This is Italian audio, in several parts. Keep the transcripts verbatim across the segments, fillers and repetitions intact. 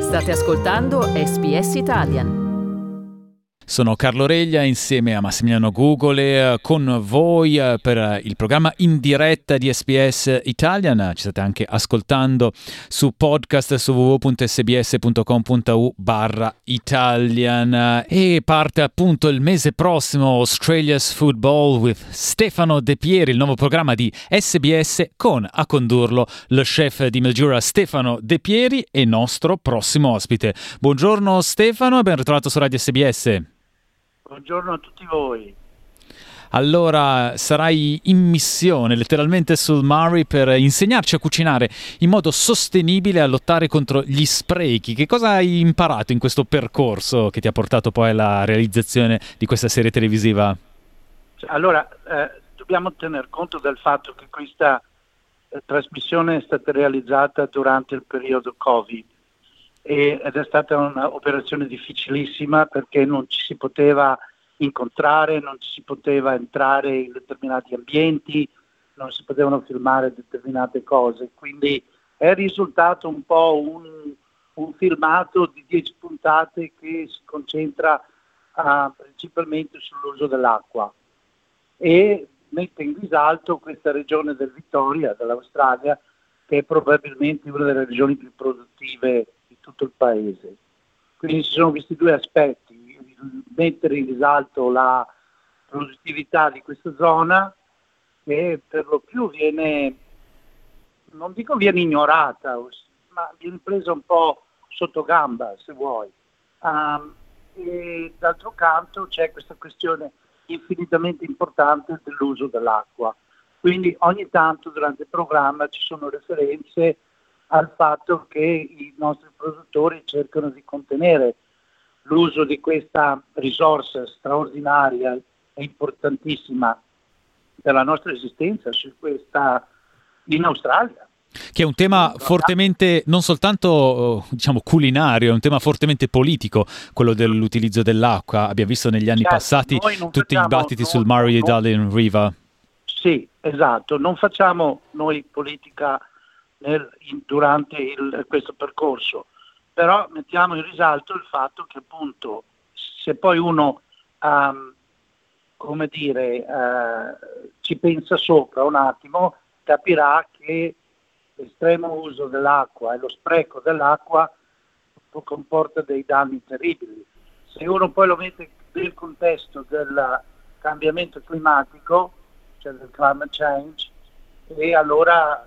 State ascoltando S B S Italian. Sono Carlo Reglia insieme a Massimiliano Gugole con voi per il programma in diretta di S B S Italian. Ci state anche ascoltando su podcast su w w w punto s b s punto com punto a u barra Italian. E parte appunto il mese prossimo Australia's Football with Stefano De Pieri, il nuovo programma di S B S con a condurlo lo chef di Mildura Stefano De Pieri e nostro prossimo ospite. Buongiorno Stefano e ben ritrovato su Radio S B S. Buongiorno a tutti voi. Allora, sarai in missione letteralmente sul Murray per insegnarci a cucinare in modo sostenibile e a lottare contro gli sprechi. Che cosa hai imparato in questo percorso che ti ha portato poi alla realizzazione di questa serie televisiva? Allora, eh, dobbiamo tener conto del fatto che questa eh, trasmissione è stata realizzata durante il periodo Covid. Ed è stata un'operazione difficilissima perché non ci si poteva incontrare, non ci si poteva entrare in determinati ambienti, non si potevano filmare determinate cose, quindi è risultato un po' un, un filmato di dieci puntate che si concentra uh, principalmente sull'uso dell'acqua e mette in risalto questa regione del Victoria, dell'Australia, che è probabilmente una delle regioni più produttive di tutto il paese. Quindi ci sono questi due aspetti: mettere in risalto la produttività di questa zona che per lo più viene, non dico viene ignorata, ma viene presa un po' sotto gamba, se vuoi. Um, e d'altro canto c'è questa questione infinitamente importante dell'uso dell'acqua. Quindi ogni tanto durante il programma ci sono referenze al fatto che i nostri produttori cercano di contenere l'uso di questa risorsa straordinaria e importantissima della nostra esistenza su questa, in Australia. Che è un tema fortemente, non soltanto diciamo culinario, è un tema fortemente politico, quello dell'utilizzo dell'acqua. Abbiamo visto negli anni certo, passati tutti facciamo, i dibattiti non, sul Murray e non, Darling River. Sì, esatto, non facciamo noi politica nel, in, durante il, questo percorso, però mettiamo in risalto il fatto che appunto se poi uno um, come dire uh, ci pensa sopra un attimo, capirà che l'estremo uso dell'acqua e lo spreco dell'acqua comporta dei danni terribili. Se uno poi lo mette nel contesto del cambiamento climatico, cioè del climate change, e allora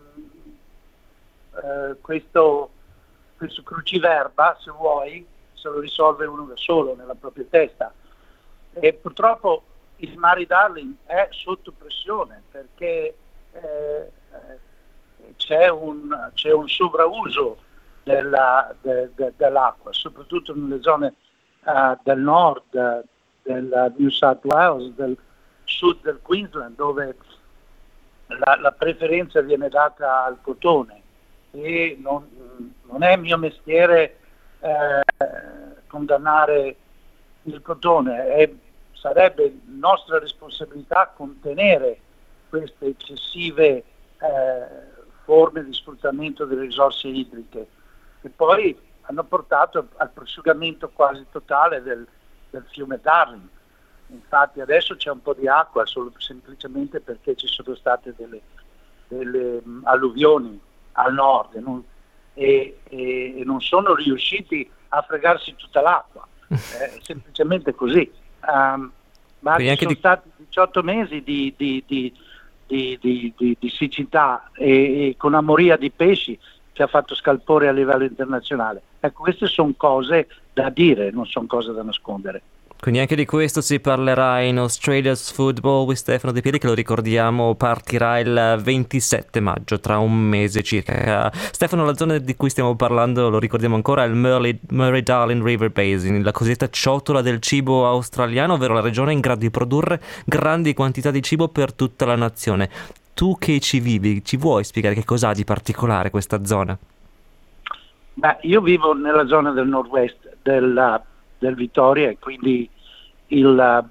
eh, questo, questo cruciverba, se vuoi, se lo risolve uno da solo nella propria testa. E purtroppo il Murray Darling è sotto pressione perché eh, c'è un, c'è un sovrauso della, de, de, dell'acqua, soprattutto nelle zone uh, del nord, uh, del New South Wales, del sud del Queensland, dove la, la preferenza viene data al cotone e non, non è mio mestiere eh, condannare il cotone, è, sarebbe nostra responsabilità contenere queste eccessive eh, forme di sfruttamento delle risorse idriche che poi hanno portato al prosciugamento quasi totale del, del fiume Darling. Infatti adesso c'è un po' di acqua solo semplicemente perché ci sono state delle, delle um, alluvioni al nord e non, e, e, e non sono riusciti a fregarsi tutta l'acqua, è semplicemente così. Um, ma ci sono di... stati diciotto mesi di, di, di, di, di, di, di siccità e, e con amoria di pesci che ha fatto scalpore a livello internazionale. Ecco, queste sono cose da dire, non sono cose da nascondere. Quindi anche di questo si parlerà in Australia's Football with Stefano De Pieri, che lo ricordiamo partirà il ventisette maggio, tra un mese circa. Stefano, la zona di cui stiamo parlando, lo ricordiamo ancora, è il Murray-Darling River Basin, la cosiddetta ciotola del cibo australiano, ovvero la regione in grado di produrre grandi quantità di cibo per tutta la nazione. Tu che ci vivi, ci vuoi spiegare che cos'ha di particolare questa zona? Beh, io vivo nella zona del nord-west della del Victoria e quindi il,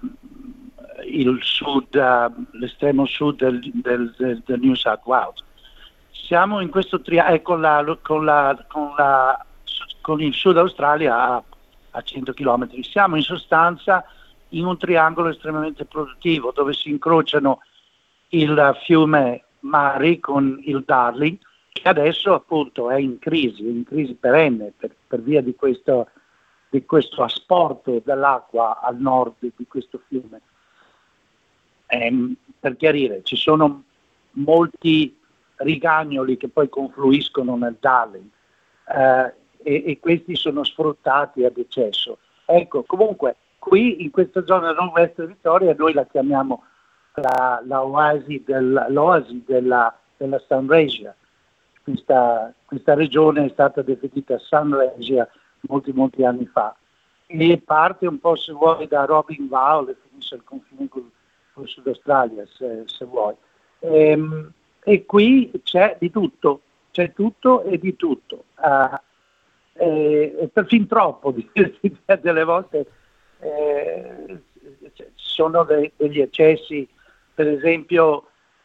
il sud, uh, l'estremo sud del, del, del, del New South Wales. Siamo in questo triangolo con la, con la, con la con il Sud Australia a, a cento chilometri. Siamo in sostanza in un triangolo estremamente produttivo dove si incrociano il fiume Mari con il Darling, che adesso appunto è in crisi, è in crisi perenne per, per via di questo, di questo asporto dell'acqua al nord di questo fiume. Ehm, per chiarire, ci sono molti rigagnoli che poi confluiscono nel Darling eh, e, e questi sono sfruttati ad eccesso. Ecco, comunque qui in questa zona nord-est Vittoria noi la chiamiamo la, la oasi, del, l'oasi della, della Sunraysia. Questa, questa regione è stata definita Sunraysia molti molti anni fa e parte un po', se vuoi, da Robin Vowell e finisce al confine con il Sud Australia, se, se vuoi. Ehm, e qui c'è di tutto, c'è tutto e di tutto, uh, e, e perfino troppo, delle volte eh, ci sono de, degli eccessi, per esempio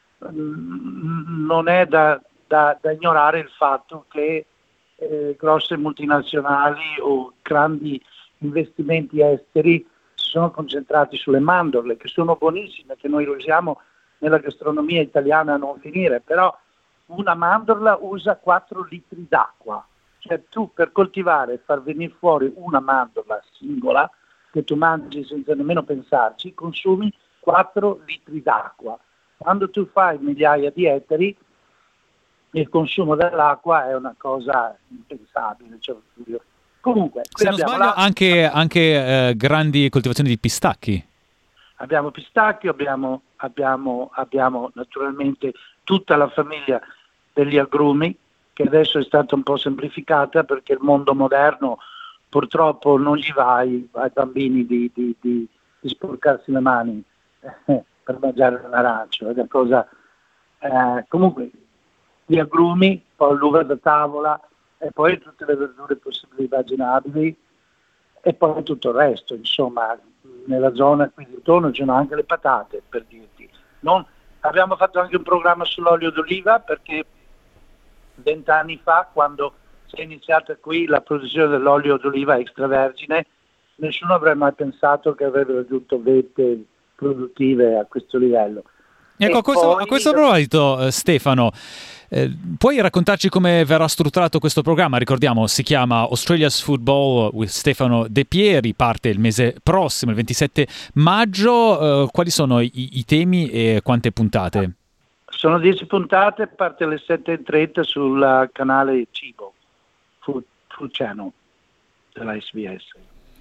mh, non è da, da, da ignorare il fatto che eh, grosse multinazionali o grandi investimenti esteri si sono concentrati sulle mandorle, che sono buonissime, che noi usiamo nella gastronomia italiana a non finire, però una mandorla usa quattro litri d'acqua, cioè tu per coltivare e far venire fuori una mandorla singola che tu mangi senza nemmeno pensarci, consumi quattro litri d'acqua. Quando tu fai migliaia di ettari, il consumo dell'acqua è una cosa impensabile. Cioè, comunque, se non sbaglio, la... anche, anche eh, grandi coltivazioni di pistacchi. Abbiamo pistacchio, abbiamo, abbiamo, abbiamo naturalmente tutta la famiglia degli agrumi, che adesso è stata un po' semplificata perché il mondo moderno purtroppo non gli va ai, ai bambini di, di, di, di sporcarsi le mani eh, per mangiare l'arancio. È una cosa, eh, comunque gli agrumi, poi l'uva da tavola e poi tutte le verdure possibili e immaginabili e poi tutto il resto, insomma. Nella zona qui intorno ci sono anche le patate, per dirti. Non, abbiamo fatto anche un programma sull'olio d'oliva perché vent'anni fa, quando si è iniziata qui la produzione dell'olio d'oliva extravergine, nessuno avrebbe mai pensato che avrebbe raggiunto vette produttive a questo livello. Ecco, a questo, poi... a questo proposito, eh, Stefano, eh, puoi raccontarci come verrà strutturato questo programma? Ricordiamo, si chiama Australia's Football with Stefano De Pieri, parte il mese prossimo, il ventisette maggio. Eh, quali sono i, i temi e quante puntate? Sono dieci puntate, parte alle sette e trenta sul canale Cibo, Food, Food Channel della S B S.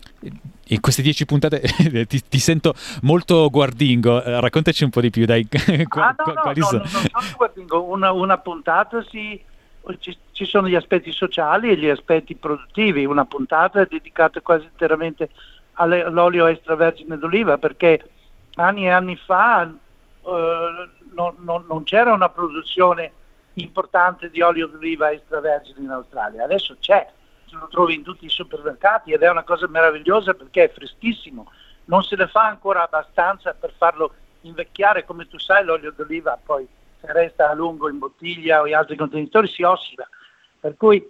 In queste dieci puntate ti, ti sento molto guardingo, eh, raccontaci un po' di più, dai. Ah, no, no, no, no, non sono guardingo, una, una puntata si, ci, ci sono gli aspetti sociali e gli aspetti produttivi, una puntata è dedicata quasi interamente alle, all'olio extravergine d'oliva perché anni e anni fa eh, non, non, non c'era una produzione importante di olio d'oliva extravergine in Australia, adesso c'è. Lo trovi in tutti i supermercati ed è una cosa meravigliosa perché è freschissimo, non se ne fa ancora abbastanza per farlo invecchiare. Come tu sai, l'olio d'oliva poi se resta a lungo in bottiglia o in altri contenitori si ossida, per cui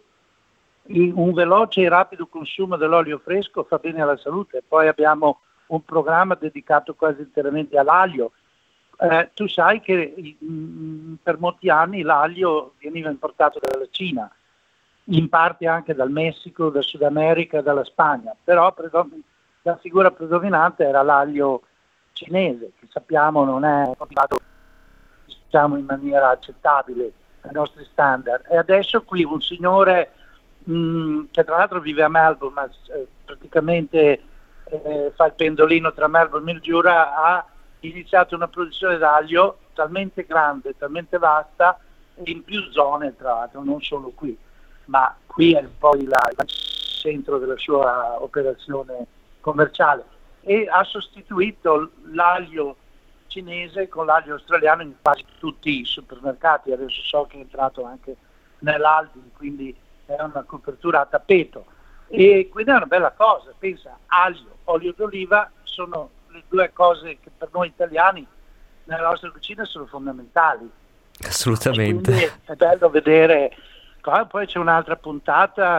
un veloce e rapido consumo dell'olio fresco fa bene alla salute. Poi abbiamo un programma dedicato quasi interamente all'aglio. Eh, tu sai che mh, per molti anni l'aglio veniva importato dalla Cina, in parte anche dal Messico, dal Sud America, dalla Spagna, però predom- la figura predominante era l'aglio cinese, che sappiamo non è coltivato, diciamo, in maniera accettabile ai nostri standard. E adesso qui un signore mh, che tra l'altro vive a Melbourne, ma eh, praticamente eh, fa il pendolino tra Melbourne e Mildura, ha iniziato una produzione d'aglio talmente grande, talmente vasta, e in più zone tra l'altro, non solo qui. Ma qui è poi la, il centro della sua operazione commerciale e ha sostituito l'aglio cinese con l'aglio australiano in quasi tutti i supermercati. Adesso so che è entrato anche nell'Aldi, quindi è una copertura a tappeto e quindi è una bella cosa. Pensa, aglio, olio d'oliva sono le due cose che per noi italiani nella nostra cucina sono fondamentali. Assolutamente. Quindi è bello vedere. Poi c'è un'altra puntata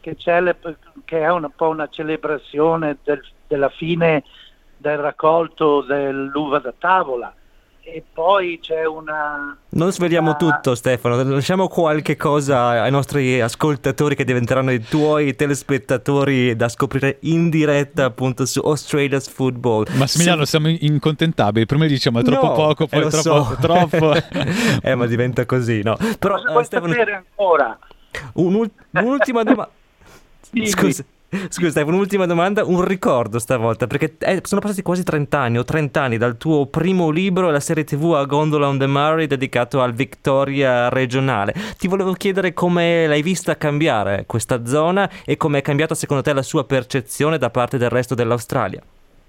che, celebra, che è un po' una celebrazione del, della fine del raccolto dell'uva da tavola. E poi c'è una... Non sveliamo una... tutto, Stefano, lasciamo qualche cosa ai nostri ascoltatori che diventeranno i tuoi telespettatori da scoprire in diretta appunto su Australia's Football. Massimiliano, Se... siamo incontentabili, prima diciamo è troppo no, poco, poi eh, è troppo, so. troppo. eh ma diventa così, no? Però cosa vuoi Stefano... sapere ancora? Un'ult- un'ultima domanda. Scusa. Scusa Stefano, un'ultima domanda, un ricordo stavolta, perché eh, sono passati quasi trenta anni o trenta anni dal tuo primo libro e la serie tivù A Gondola on the Murray dedicato al Victoria regionale. Ti volevo chiedere come l'hai vista cambiare questa zona e come è cambiata secondo te la sua percezione da parte del resto dell'Australia.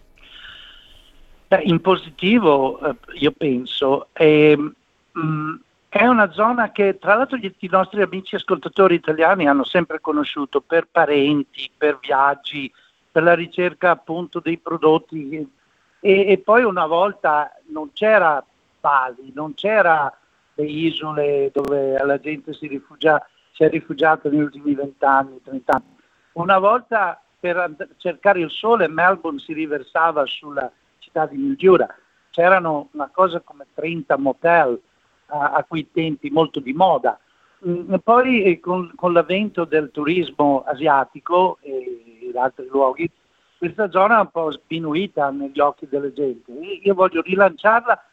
Beh, in positivo, eh, io penso, eh, mh, è una zona che tra l'altro gli, i nostri amici ascoltatori italiani hanno sempre conosciuto per parenti, per viaggi, per la ricerca appunto dei prodotti e, e poi una volta non c'era Bali, non c'era le isole dove la gente si rifugia, si è rifugiata negli ultimi vent'anni, trent'anni. Una volta per and- cercare il sole Melbourne si riversava sulla città di Mildura, c'erano una cosa come trenta motel a quei tempi, molto di moda. Mm, poi eh, con, con l'avvento del turismo asiatico e in altri luoghi, questa zona è un po' sminuita negli occhi della gente. E io voglio rilanciarla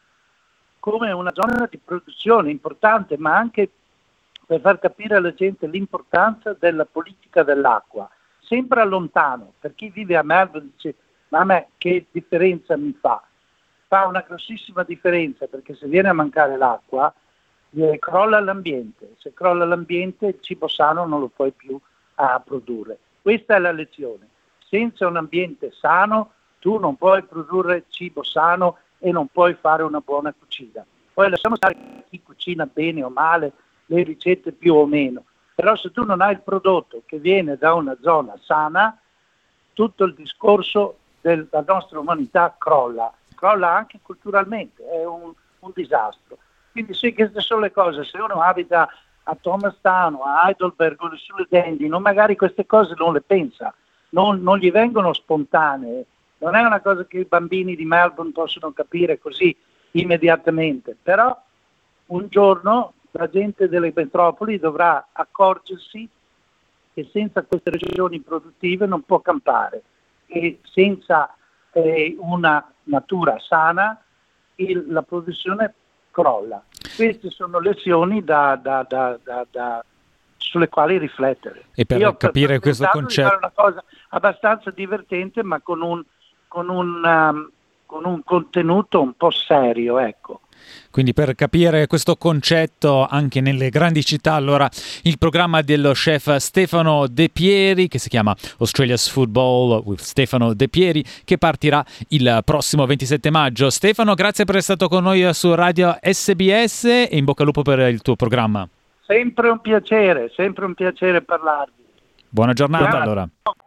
come una zona di produzione importante, ma anche per far capire alla gente l'importanza della politica dell'acqua. Sembra lontano, per chi vive a Melbourne dice, ma a me che differenza mi fa? Fa una grossissima differenza, perché se viene a mancare l'acqua eh, crolla l'ambiente, se crolla l'ambiente il cibo sano non lo puoi più a produrre. Questa è la lezione: senza un ambiente sano tu non puoi produrre cibo sano e non puoi fare una buona cucina. Poi lasciamo stare chi cucina bene o male, le ricette più o meno, però se tu non hai il prodotto che viene da una zona sana, tutto il discorso della nostra umanità crolla. crolla anche culturalmente, è un, un disastro. Quindi sì, queste sono le cose. Se uno abita a Thomastown, a Heidelberg o sulle Dandino, magari queste cose non le pensa, non, non gli vengono spontanee, non è una cosa che i bambini di Melbourne possono capire così immediatamente, però un giorno la gente delle metropoli dovrà accorgersi che senza queste regioni produttive non può campare e senza eh, una natura sana il, la produzione crolla. Queste sono lezioni da, da, da, da, da, sulle quali riflettere. E per Io capire per questo concetto, è una cosa abbastanza divertente, ma con un, con un, um, con un contenuto un po' serio, ecco. Quindi per capire questo concetto anche nelle grandi città, allora il programma dello chef Stefano De Pieri, che si chiama Australia's Football with Stefano De Pieri, che partirà il prossimo ventisette maggio. Stefano, grazie per essere stato con noi su Radio S B S e in bocca al lupo per il tuo programma. Sempre un piacere, sempre un piacere parlarvi. Buona giornata. Grazie. Allora.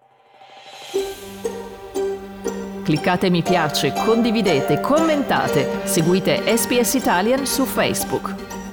Cliccate mi piace, condividete, commentate, seguite S B S Italian su Facebook.